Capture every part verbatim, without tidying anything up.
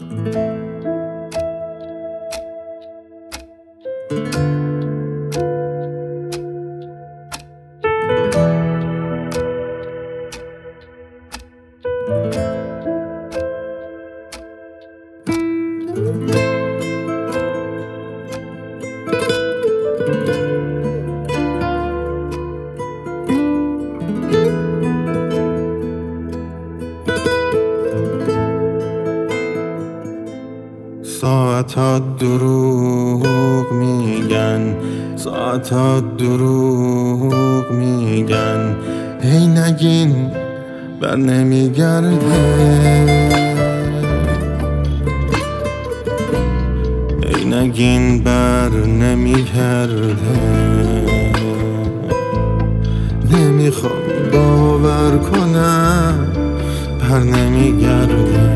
ساعتها دروغ میگن، ساعتها دروغ میگن، هی نگین بر نمیگرده، هی نگین بر نمیگرده. نمیخوام باور کنم بر نمیگرده.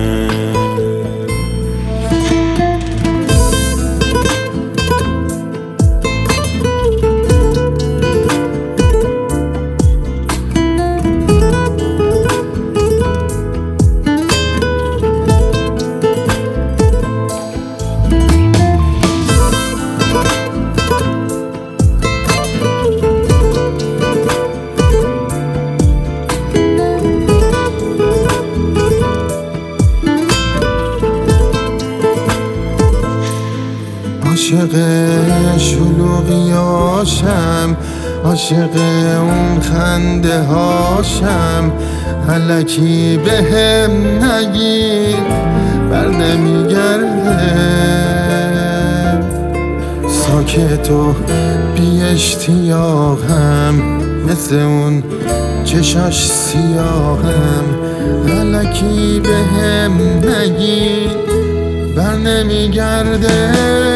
عاشق شلوغیاشم، عاشق اون خنده هاشم، الکی بهم نگید بر نمیگرده. ساکت و بی اشتیاقم، مثل اون چشاش سیاهم، الکی بهم نگید بر نمیگرده.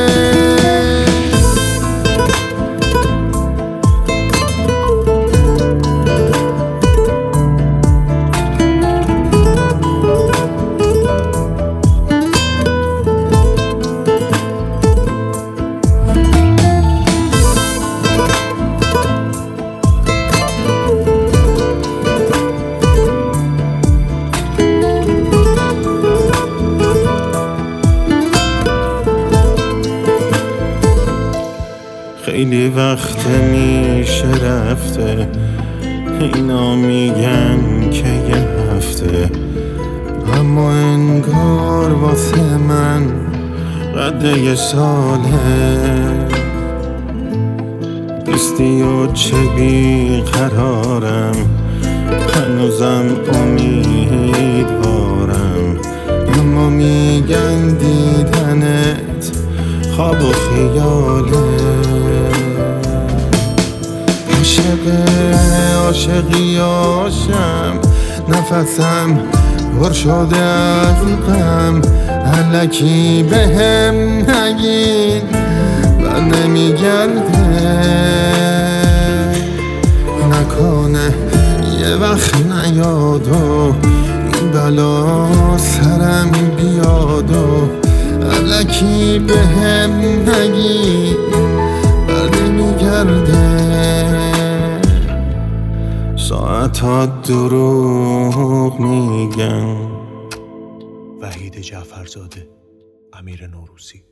خیلی وقت میشه رفته، اینا میگن که یه هفته، اما انگار واسه من قد یه ساله. نیستی و چه بی قرارم، هنوزم امیدوارم، اما میگن دیدنت خواب و خیاله. عاشق عاشقیاشم، نفسم پر شده از غم، الکی بهم نگید بر نمیگرده. نکنه یه وقت نیاد و این بلا سرم بیاد و الکی بهم نگید بر نمیگرده. ساعتها دروغ میگن. وحید جعفرزاده، امیر نوروزی.